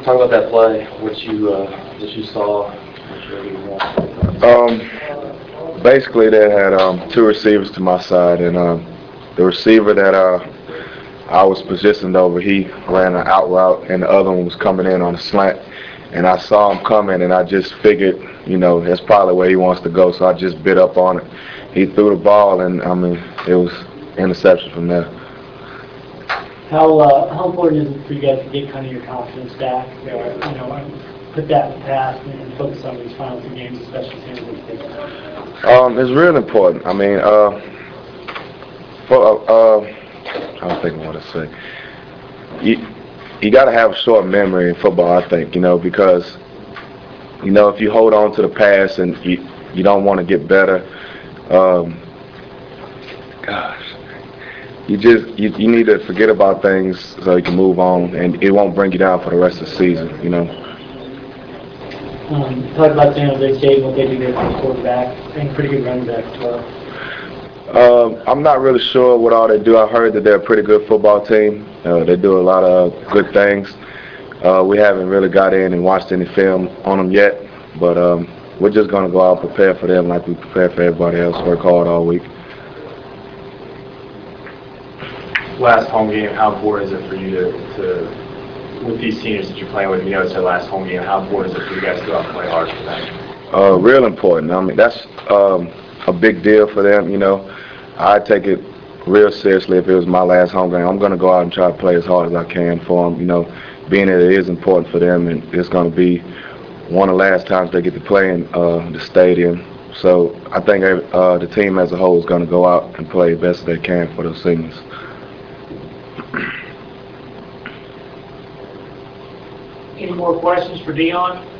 Talk about that play, what you saw. Basically, they had two receivers to my side, and the receiver that I was positioned over, he ran an out route, and the other one was coming in on a slant. And I saw him coming, and I just figured, that's probably where he wants to go, so I just bit up on it. He threw the ball, and I mean, it was interception from there. How important is it for you guys to get kind of your confidence back? Put that in the past and focus on these final two games, especially San Jose State. It's real important. I mean, I'm thinking what to say. You got to have a short memory in football, I think, because, if you hold on to the past and you don't want to get better, you need to forget about things so you can move on, and it won't bring you down for the rest of the season, Talk about San Jose State, what they do there for quarterback, and pretty good running back as well. I'm not really sure what all they do. I heard that they're a pretty good football team. They do a lot of good things. We haven't really got in and watched any film on them yet, but we're just going to go out and prepare for them like we prepare for everybody else, work hard all week. Last home game, how important is it for you to with these seniors that you're playing with, it's their last home game, how important is it for you guys to go out and play hard for them? Real important. I mean, that's a big deal for them, I take it real seriously if it was my last home game. I'm going to go out and try to play as hard as I can for them, being that it is important for them, and it's going to be one of the last times they get to play in the stadium. So I think the team as a whole is going to go out and play the best they can for those seniors. Any more questions for Dion?